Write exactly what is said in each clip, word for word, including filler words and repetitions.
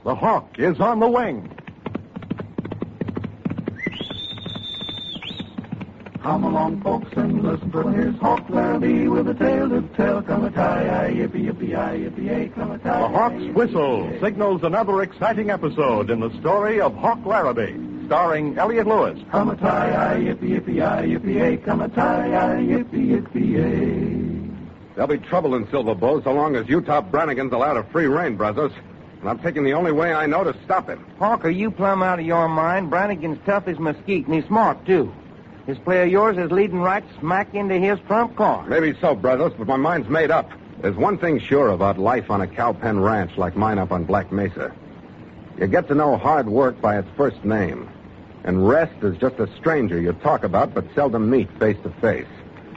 The Hawk is on the wing. Come along, folks, and listen, for here's Hawk Larrabee with a tale to tell. Come a tie, yippee, yippee, yippee, yippee, come a tie. The Hawk's whistle signals another exciting episode in the story of Hawk Larrabee, starring Elliot Lewis. Come a tie, yippee, yippee, yippee, come a tie, yippee, yippee. There'll be trouble in Silver Bow so long as Utah Brannigan's allowed a free rein, brothers. And I'm taking the only way I know to stop him. Hawk, are you plumb out of your mind? Brannigan's tough as mesquite, and he's smart, too. This play of yours is leading right smack into his trump card. Maybe so, brothers, but my mind's made up. There's one thing sure about life on a cowpen ranch like mine up on Black Mesa. You get to know hard work by its first name. And rest is just a stranger you talk about but seldom meet face to face.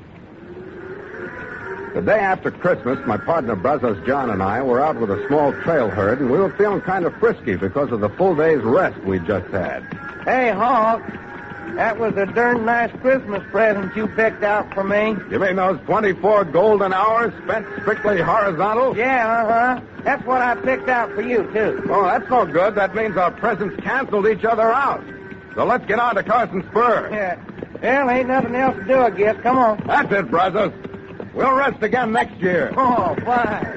The day after Christmas, my partner Brazos John and I were out with a small trail herd, and we were feeling kind of frisky because of the full day's rest we just had. Hey, Hawk. That was a darn nice Christmas present you picked out for me. You mean those twenty-four golden hours spent strictly horizontal? Yeah, uh-huh. That's what I picked out for you, too. Oh, that's no good. That means our presents canceled each other out. So let's get on to Carson Spur. Yeah. Well, ain't nothing else to do, I guess. Come on. That's it, brothers. We'll rest again next year. Oh, fine.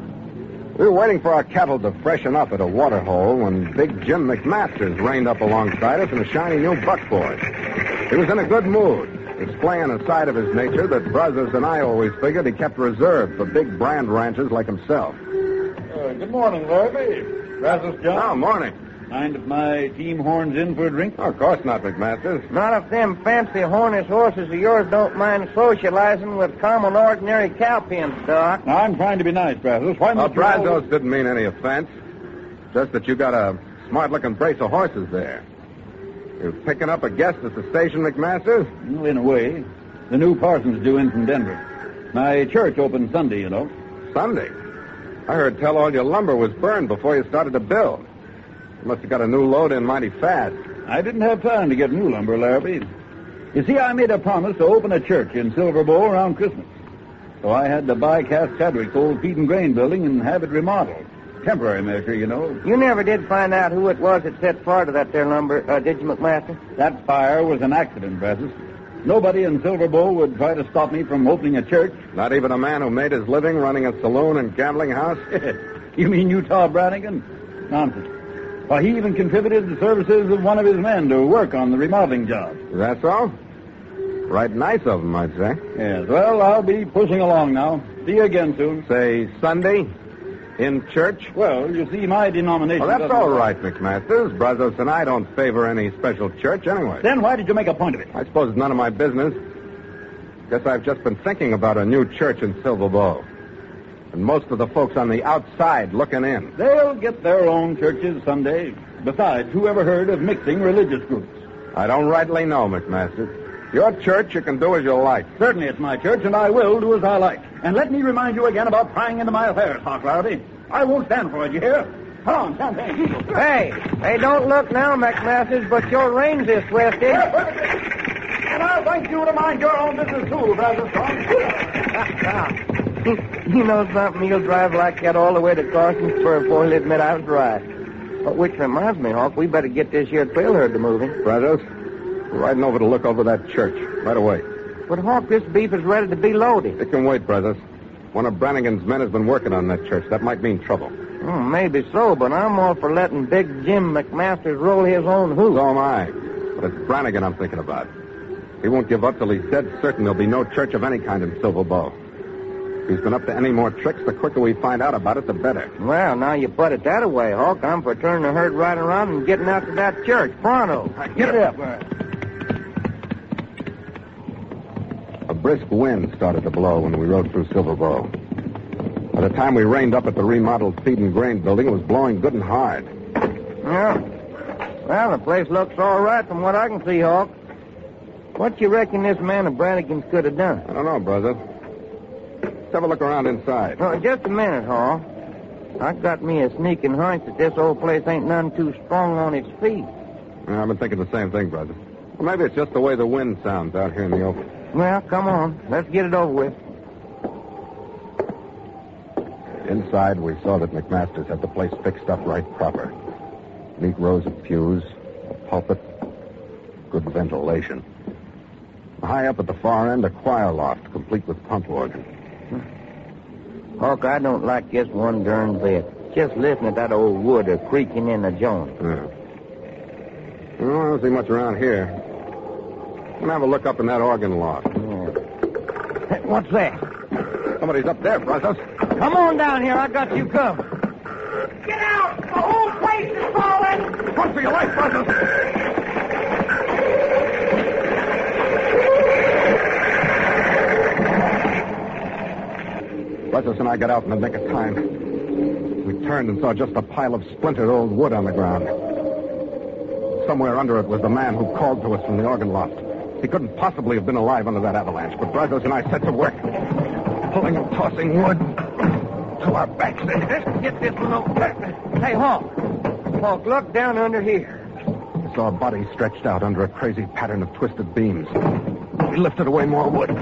We were waiting for our cattle to freshen up at a water hole when Big Jim McMasters reined up alongside us in a shiny new buckboard. He was in a good mood, displaying a side of his nature that Brazos and I always figured he kept reserved for big brand ranchers like himself. Uh, good morning, Larrabee. Brazos, John. Oh, morning. Mind if my team horns in for a drink? Oh, of course not, McMasters. Not if them fancy harness horses of yours don't mind socializing with common, ordinary cowpen stock. Now, I'm trying to be nice, Brazos. Why Oh, must you Brazos always- didn't mean any offense. Just that you got a smart-looking brace of horses there. You're picking up a guest at the station, McMasters? Well, in a way. The new parson's due in from Denver. My church opened Sunday, you know. Sunday. I heard tell all your lumber was burned before you started to build. You must have got a new load in mighty fast. I didn't have time to get new lumber, Larrabee. You see, I made a promise to open a church in Silver Bow around Christmas. So I had to buy Cass Chadwick's old feed and grain building and have it remodeled. Temporary measure, you know. You never did find out who it was that set fire to that there lumber, uh, did you, McMaster? That fire was an accident, Brazos. Nobody in Silver Bow would try to stop me from opening a church. Not even a man who made his living running a saloon and gambling house? You mean Utah Brannigan? Nonsense. Why, he even contributed the services of one of his men to work on the remodeling job. Is that so? Right nice of him, I'd say. Yes, well, I'll be pushing along now. See you again soon. Say, Sunday? In church? Well, you see, my denomination... Well, that's doesn't- all right, McMasters. Brazos and I don't favor any special church anyway. Then why did you make a point of it? I suppose it's none of my business. Guess I've just been thinking about a new church in Silver Bow. And most of the folks on the outside looking in. They'll get their own churches someday. Besides, who ever heard of mixing religious groups? I don't rightly know, McMasters. Your church, you can do as you like. Certainly it's my church, and I will do as I like. And let me remind you again about prying into my affairs, Hawk Larrabee. I won't stand for it, you hear? Come on, champagne. Hey, hey, don't look now, McMasters, but your reins is twisted. And I'll thank you to mind your own business, too, Brazos. You know something, he'll drive like that all the way to Carson Spur before he'll admit I was right. But which reminds me, Hawk, we better get this here trail herd to moving. Brazos, we're riding over to look over that church right away. But, Hawk, this beef is ready to be loaded. It can wait, Brazos. One of Brannigan's men has been working on that church. That might mean trouble. Oh, maybe so, but I'm all for letting Big Jim McMasters roll his own hoop. So am I. But it's Brannigan I'm thinking about. He won't give up till he's dead certain there'll be no church of any kind in Silver Bow. If he's been up to any more tricks, the quicker we find out about it, the better. Well, now you put it that way, Hawk. I'm for turning the herd right around and getting out to that church. Pronto. Get up. A brisk wind started to blow when we rode through Silver Bow. By the time we reined up at the remodeled feed and grain building, it was blowing good and hard. Yeah. Well, the place looks all right from what I can see, Hawk. What you reckon this man of Brannigan's could have done? I don't know, brother. Let's have a look around inside. Oh, just a minute, Hawk. I got me a sneaking hunch that this old place ain't none too strong on its feet. Yeah, I've been thinking the same thing, brother. Well, maybe it's just the way the wind sounds out here in the open. Well, come on. Let's get it over with. Inside, we saw that McMasters had the place fixed up right proper. Neat rows of pews, a pulpit, good ventilation. High up at the far end, a choir loft, complete with pump organ. Hawk, I don't like just one darn bit. Just listen to that old wood a creaking in the joint. Yeah. Well, I don't see much around here. I'm gonna have a look up in that organ loft. Yeah. Hey, what's that? Somebody's up there, Brazos. Come on down here. I got you covered. Get out! The whole place is falling! Run for your life, Brazos! Brazos and I got out in the nick of time. We turned and saw just a pile of splintered old wood on the ground. Somewhere under it was the man who called to us from the organ loft. He couldn't possibly have been alive under that avalanche, but Brazos and I set to work, pulling and tossing wood to our backs. Get this one over. Hey, Hawk. Hawk, look down under here. We saw a body stretched out under a crazy pattern of twisted beams. We lifted away more wood.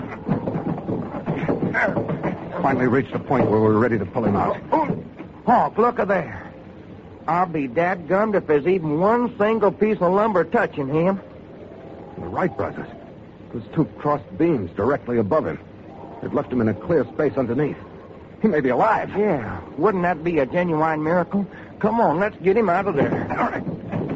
Finally reached a point where we were ready to pull him out. Hawk, look at there. I'll be dadgummed if there's even one single piece of lumber touching him. You're right, Brazos. There's two crossed beams directly above him. It left him in a clear space underneath. He may be alive. Yeah. Wouldn't that be a genuine miracle? Come on, let's get him out of there. All right.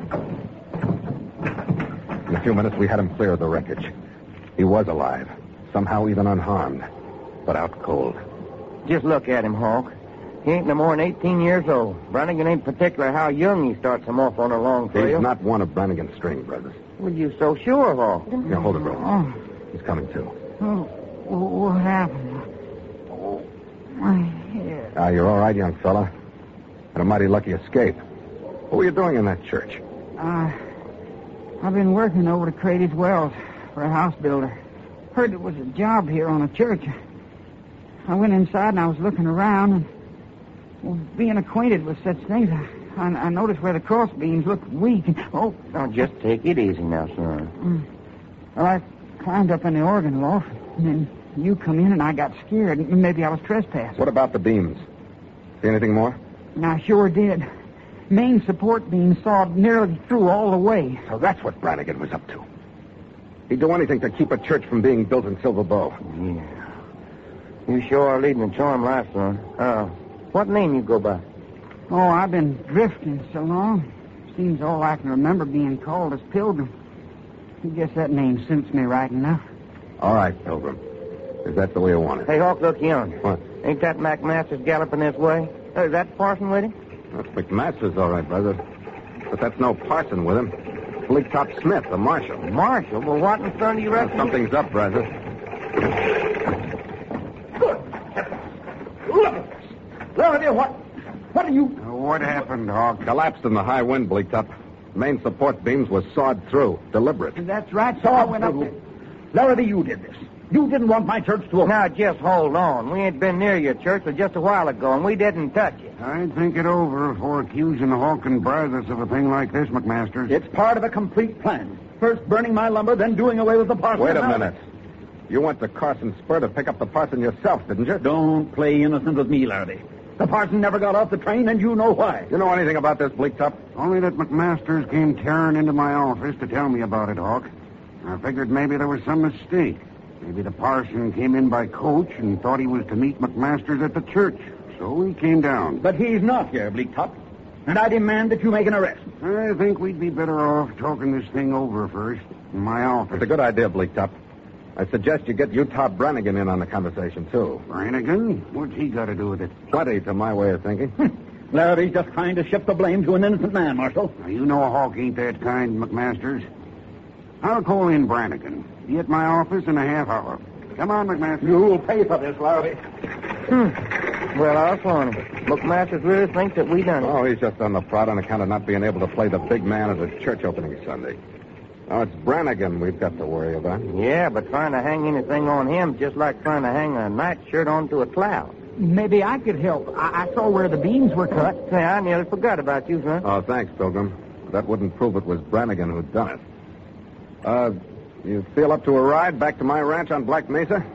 In a few minutes, we had him clear of the wreckage. He was alive, somehow even unharmed, but out cold. Just look at him, Hawk. He ain't no more than eighteen years old. Brannigan ain't particular how young he starts him off on a long trail. He's not one of Brannigan's string, Brazos. Well, you so sure, Hawk? Here, hold it, Brazos. Oh. He's coming, too. Oh, what happened? Oh, my head. Ah, you're all right, young fella. Had a mighty lucky escape. What were you doing in that church? Uh, I've been working over to Crady's Wells for a house builder. Heard there was a job here on a church. I went inside and I was looking around and, well, being acquainted with such things, I, I, I noticed where the cross beams looked weak. And, oh, now, just take it easy now, son. Mm. Well, I climbed up in the organ loft, and then you come in and I got scared. Maybe I was trespassing. What about the beams? See anything more? And I sure did. Main support beam sawed nearly through all the way. So that's what Brannigan was up to. He'd do anything to keep a church from being built in Silver Bow. Yeah. You sure are leading a charmed life, son. Uh, what name you go by? Oh, I've been drifting so long. Seems all I can remember being called is Pilgrim. I guess that name suits me right enough. All right, Pilgrim. Is that the way you want it? Hey, Hawk, look yonder. What? Ain't that McMasters galloping this way? Uh, is that Parson with him? That's McMasters, all right, brother. But that's no Parson with him. Bleak Top Smith, the marshal. Marshal? Well, what in front of you reckon? Well, something's up, brother. Look at this. Look at this. What? What are you... What happened, Hawk? Collapsed in the high wind, Bleak Top. Main support beams were sawed through. Deliberate. That's right, so I went up there. Larry, you did this. You didn't want my church to open. Now, just hold on. We ain't been near your church but just a while ago, and we didn't touch it. I'd think it over before accusing Hawk and Brazos of a thing like this, McMasters. It's part of a complete plan. First burning my lumber, then doing away with the parson. Wait a minute. You went to Carson Spur to pick up the parson yourself, didn't you? Don't play innocent with me, Larry. The parson never got off the train, and you know why. You know anything about this, Bleak Top? Only that McMasters came tearing into my office to tell me about it, Hawk. I figured maybe there was some mistake. Maybe the parson came in by coach and thought he was to meet McMasters at the church. So he came down. But he's not here, Bleak Top. And I demand that you make an arrest. I think we'd be better off talking this thing over first in my office. It's a good idea, Bleak Top. I suggest you get Utah Brannigan in on the conversation, too. Brannigan? What's he got to do with it? Plenty, to my way of thinking. Larry's just trying to shift the blame to an innocent man, Marshal. Now, you know Hawk ain't that kind, McMasters. I'll call in Brannigan. Be at my office in a half hour. Come on, McMasters. You'll pay for this, Larry. Hmm. Well, I'll phone him. McMasters really thinks that we done it. Oh, he's just on the prod on account of not being able to play the big man at the church opening Sunday. Oh, it's Brannigan we've got to worry about. Yeah, but trying to hang anything on him just like trying to hang a nightshirt onto a cloud. Maybe I could help. I, I saw where the beams were cut. Say, I nearly forgot about you, son. Oh, thanks, Pilgrim. That wouldn't prove it was Brannigan who'd done it. Uh, you feel up to a ride back to my ranch on Black Mesa?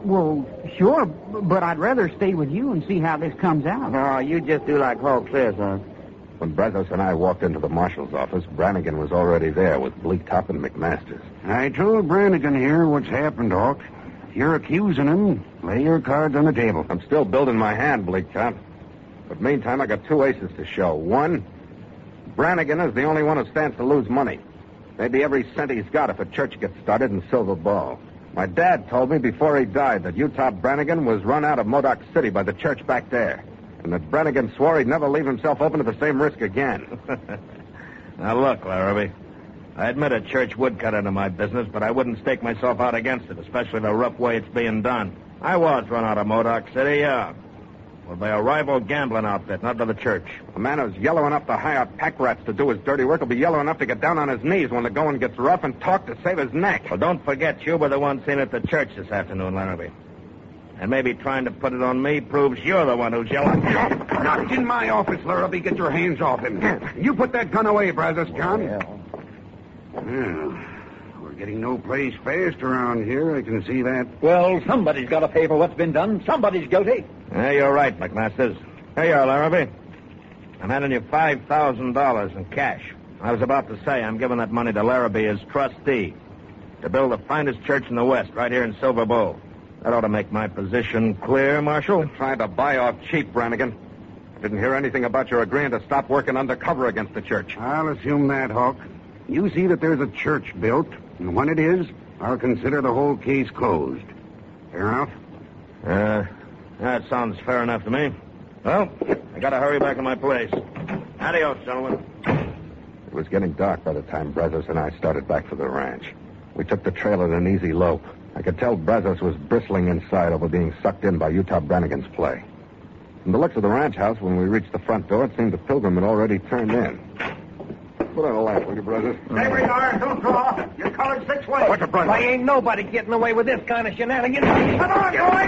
Well, sure, but I'd rather stay with you and see how this comes out. No, you just do like Hawk says, son. When Brazos and I walked into the marshal's office, Brannigan was already there with Bleak Top and McMasters. I told Brannigan here what's happened, Hawk. If you're accusing him, lay your cards on the table. I'm still building my hand, Bleak Top. But meantime, I got two aces to show. One, Brannigan is the only one who stands to lose money. Maybe every cent he's got if a church gets started in Silver Bowl. My dad told me before he died that Utah Brannigan was run out of Modoc City by the church back there, and that Brannigan swore he'd never leave himself open to the same risk again. Now, look, Larrabee, I admit a church would cut into my business, but I wouldn't stake myself out against it, especially the rough way it's being done. I was run out of Modoc City, yeah. Well, by a rival gambling outfit, not by the church. A man who's yellow enough to hire pack rats to do his dirty work will be yellow enough to get down on his knees when the going gets rough and talk to save his neck. Well, don't forget you were the one seen at the church this afternoon, Larrabee. And maybe trying to put it on me proves you're the one who's yelling. Not in my office, Larrabee. Get your hands off him. You put that gun away, Brazos, John. Yeah. Well, we're getting no place fast around here. I can see that. Well, somebody's got to pay for what's been done. Somebody's guilty. Yeah, you're right, McMasters. Here you are, Larrabee. I'm handing you five thousand dollars in cash. I was about to say I'm giving that money to Larrabee as trustee to build the finest church in the West right here in Silver Bowl. That ought to make my position clear, Marshal. Trying to buy off cheap, Brannigan. I didn't hear anything about your agreeing to stop working undercover against the church. I'll assume that, Hawk. You see that there's a church built, and when it is, I'll consider the whole case closed. Fair enough? Uh, that sounds fair enough to me. Well, I gotta hurry back to my place. Adios, gentlemen. It was getting dark by the time Brazos and I started back for the ranch. We took the trail at an easy lope. I could tell Brazos was bristling inside over being sucked in by Utah Brannigan's play. From the looks of the ranch house, when we reached the front door, it seemed the Pilgrim had already turned in. Put on a light, will you, Brazos? Stay where you are. Don't draw. You're covered six ways. What's your brother? Why, ain't nobody getting away with this kind of shenanigans. Come on, boys.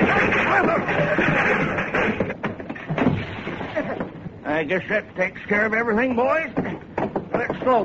I guess that takes care of everything, boys. Let's slope.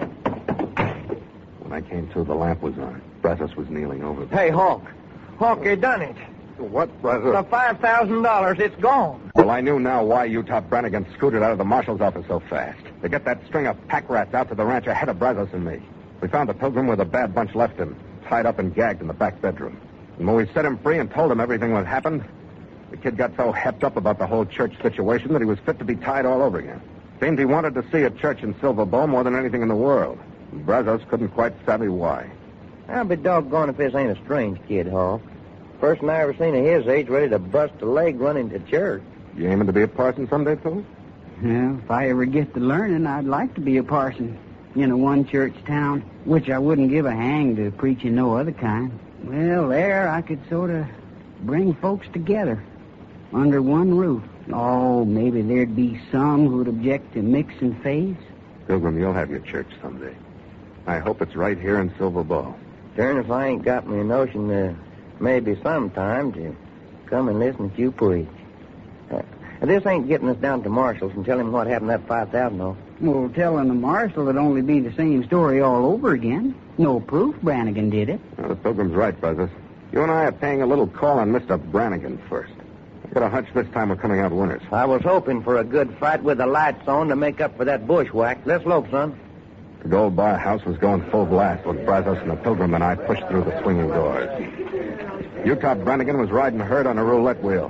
When I came to, the lamp was on. Brazos was kneeling over me. Hey, Hawk. Hawk, you done it. What, Brazos? The five thousand dollars, it's gone. Well, I knew now why Utah Brannigan scooted out of the marshal's office so fast. To get that string of pack rats out to the ranch ahead of Brazos and me. We found the Pilgrim with a bad bunch left him, tied up and gagged in the back bedroom. And when we set him free and told him everything that happened, the kid got so hepped up about the whole church situation that he was fit to be tied all over again. Seemed he wanted to see a church in Silver Bowl more than anything in the world. And Brazos couldn't quite savvy why. I'll be doggone if this ain't a strange kid, Hawk. Person I ever seen of his age ready to bust a leg running to church. You aiming to be a parson someday, Phil? Yeah, if I ever get to learning, I'd like to be a parson in a one-church town, which I wouldn't give a hang to preaching no other kind. Well, there I could sort of bring folks together under one roof. Oh, maybe there'd be some who'd object to mixing faiths. Pilgrim, you'll have your church someday. I hope it's right here in Silver Bowl. Darn if I ain't got me notion uh, maybe sometime to come and listen to you preach. Uh, this ain't getting us down to Marshall's and tell him what happened to that five thousand dollars. Well, telling the marshal would only be the same story all over again. No proof Brannigan did it. Well, the Pilgrim's right, Brazos. You and I are paying a little call on Mister Brannigan first. I got a hunch this time we're coming out winners. I was hoping for a good fight with the lights on to make up for that bushwhack. Let's lope, son. The Gold Bar house was going full blast when Brazos and the Pilgrim and I pushed through the swinging doors. Utah Brannigan was riding herd on a roulette wheel.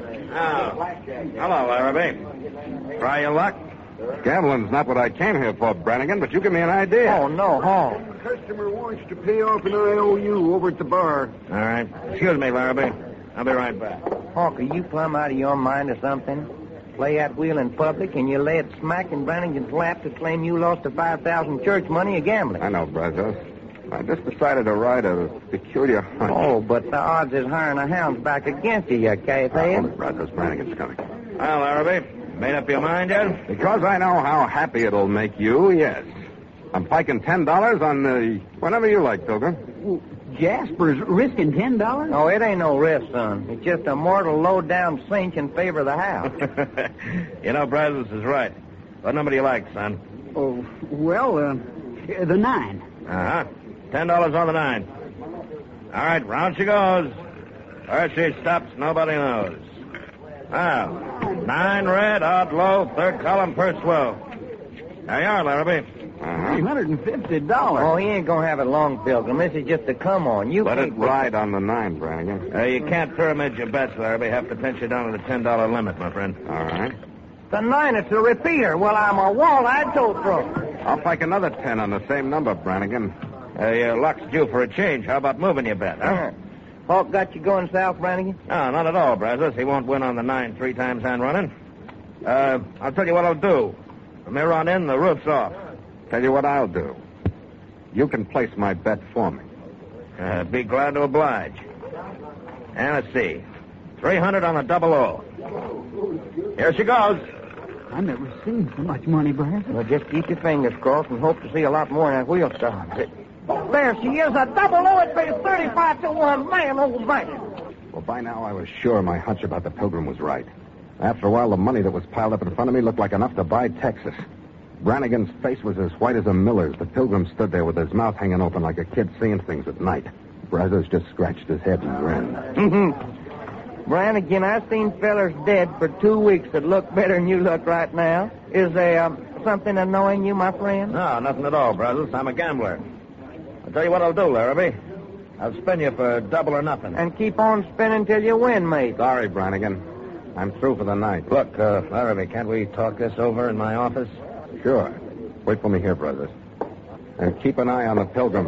Oh. Hello, Larrabee. Try your luck? Gambling's not what I came here for, Brannigan, but you give me an idea. Oh, no, Hawk. The customer wants to pay off an I O U over at the bar. All right. Excuse me, Larrabee. I'll be right back. Hawk, are you plumb out of your mind or something? Play that wheel in public and you lay it smack in Brannigan's lap to claim you lost the five thousand church money of gambling. I know, Brazos. I just decided to ride a peculiar hunch. Oh, but the odds is hiring a hound's back against you, you can't Now, hold it, Brazos. Brannigan's coming. Well, Larrabee, made up your mind yet? Because I know how happy it'll make you, yes. I'm piking ten dollars on the... whenever you like, Pilgrim. Jasper's risking ten dollars? No, it ain't no risk, son. It's just a mortal low-down cinch in favor of the house. You know, Brazos is right. What number do you like, son? Oh, well, uh, the nine. Uh-huh. Ten dollars on the nine. All right, round she goes. Where she stops, nobody knows. Now, nine red, odd low, third column, per twelve. There you are, Larrabee. three hundred fifty dollars. Oh, he ain't gonna have it long, Pilgrim. This is just a come on. You Let can't it ride on the nine, Brannigan. Uh, you can't pyramid your bets, Larrabee. Have to pinch you down to the ten dollar limit, my friend. All right. The nine, it's a repeater. Well, I'm a wall-eyed toe thrower. I'll pike another ten on the same number, Brannigan. Uh, your luck's due for a change. How about moving your bet, huh? Uh-huh. Hawk got you going south, Brannigan? No, not at all, Brazos. He won't win on the nine three times hand running. Uh, I'll tell you what I'll do. From here on in, the roof's off. Tell you what I'll do. You can place my bet for me. Uh, be glad to oblige. And let's see. three hundred on the double O. Here she goes. I've never seen so much money, Brad. Well, just keep your fingers crossed and hope to see a lot more in that wheel star. There she is, a double O. It pays thirty-five to one. Man, oh, man. Well, by now I was sure my hunch about the Pilgrim was right. After a while, the money that was piled up in front of me looked like enough to buy Texas. Brannigan's face was as white as a miller's. The Pilgrim stood there with his mouth hanging open like a kid seeing things at night. Brazos just scratched his head and grinned. Brannigan, I've seen fellers dead for two weeks that look better than you look right now. Is there um, something annoying you, my friend? No, nothing at all, Brazos. I'm a gambler. I'll tell you what I'll do, Larrabee. I'll spin you for double or nothing. And keep on spinning till you win, mate. Sorry, Brannigan. I'm through for the night. Look, uh, Larrabee, can't we talk this over in my office? Sure. Wait for me here, brothers. And keep an eye on the Pilgrim.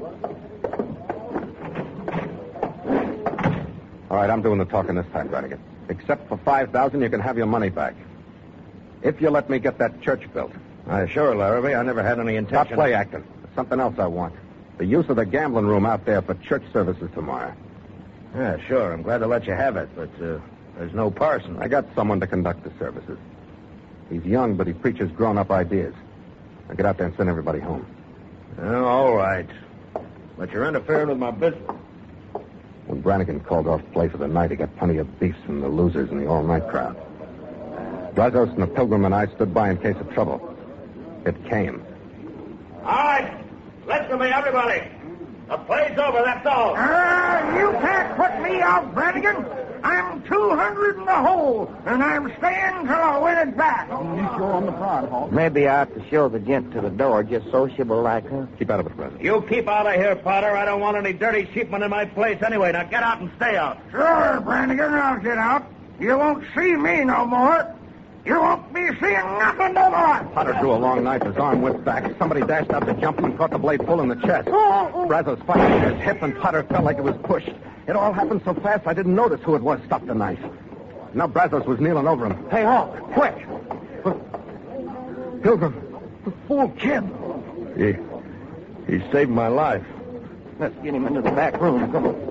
All right, I'm doing the talking this time, Brannigan. Except for five thousand, you can have your money back. If you let me get that church built. Uh, sure, Larrabee. I never had any intention. Stop play acting. There's something else I want. The use of the gambling room out there for church services tomorrow. Yeah, sure. I'm glad to let you have it, but uh, there's no parson. I got someone to conduct the services. He's young, but he preaches grown-up ideas. Now get out there and send everybody home. Oh, all right. But you're interfering with my business. When Brannigan called off play for the night, he got plenty of beefs from the losers and the all-night crowd. Brazos and the Pilgrim and I stood by in case of trouble. It came. All right. Listen to me, everybody. The play's over, that's all. Uh, you can't put me out, Brannigan. I'm two hundred in the hole, and I'm staying till I win it back. You sure on the prod, Hawk. Maybe I ought to show the gent to the door, just sociable like her. Keep out of it, Brazos. You keep out of here, Potter. I don't want any dirty sheepmen in my place anyway. Now get out and stay out. Sure, Brannigan, I'll get out. You won't see me no more. You won't be seeing nothing no more. Potter drew a long knife, his arm whipped back. Somebody dashed out to jump him and caught the blade full in the chest. Brazos fired his hip, and Potter fell like it was pushed. It all happened so fast I didn't notice who it was stopped the knife. Now Brazos was kneeling over him. Hey, Hawk, quick! Pilgrim, the fool kid. He, he saved my life. Let's get him into the back room. Come on.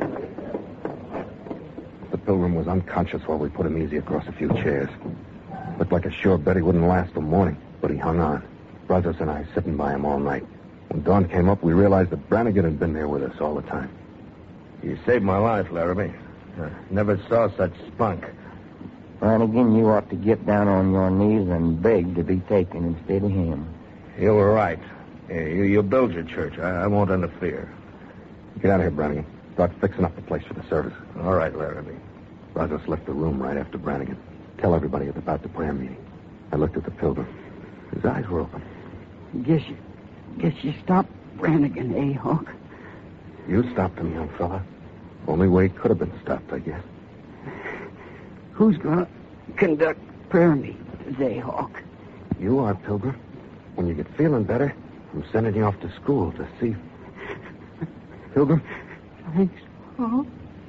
The Pilgrim was unconscious while we put him easy across a few chairs. Looked like a sure bet he wouldn't last till morning, but he hung on. Brazos and I sitting by him all night. When dawn came up, we realized that Brannigan had been there with us all the time. You saved my life, Larrabee. I never saw such spunk. Brannigan, you ought to get down on your knees and beg to be taken instead of him. You were right. You, you build your church. I, I won't interfere. Get out of here, Brannigan. Start fixing up the place for the service. All right, Larrabee. Brazos left the room right after Brannigan. Tell everybody it's about the prayer meeting. I looked at the Pilgrim. His eyes were open. Guess you, guess you stopped Brannigan, eh, Hawk? You stopped him, young fella. Only way he could have been stopped, I guess. Who's going to conduct prayer meeting today, Hawk? You are, Pilgrim. When you get feeling better, I'm sending you off to school to see... Pilgrim? Thanks, Hawk.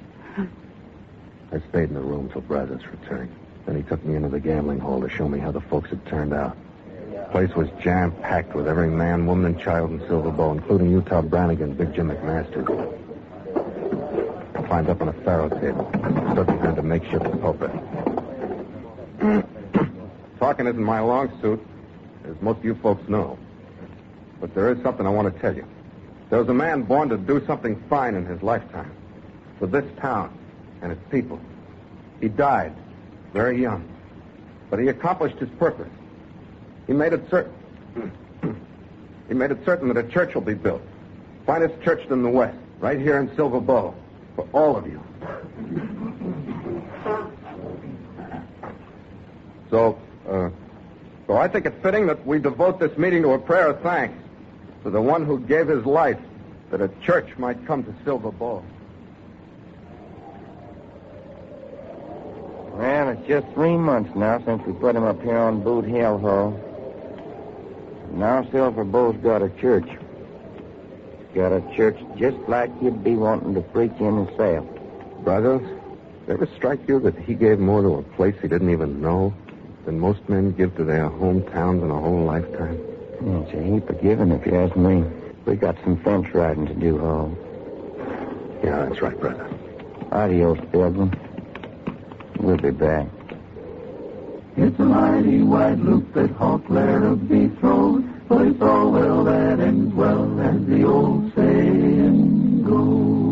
I stayed in the room till Brazos returned. Then he took me into the gambling hall to show me how the folks had turned out. The place was jam-packed with every man, woman, and child in Silver Bow, including Utah Brannigan and Big Jim McMasters. I climbed up on a faro table, stood behind a makeshift pulpit. Talking isn't my long suit, as most of you folks know. But there is something I want to tell you. There was a man born to do something fine in his lifetime. For this town and its people. He died very young. But he accomplished his purpose. He made it certain. He made it certain that a church will be built. Finest church in the West, right here in Silver Bow. For all of you. So, uh, so I think it's fitting that we devote this meeting to a prayer of thanks to the one who gave his life that a church might come to Silver Bowl. Well, it's just three months now since we put him up here on Boot Hill Hall. Now Silver Bow's got a church. Got a church just like you'd be wanting to preach in himself. Brothers, did it ever strike you that he gave more to a place he didn't even know than most men give to their hometowns in a whole lifetime? Yeah, it's a heap of giving, if you ask me. We got some fence riding to do, Hall. Yeah, that's right, brother. Adios, Pilgrim. We'll be back. It's a mighty wide loop that Hawk Larrabee throws, but it's all well that ends well, as the old saying goes.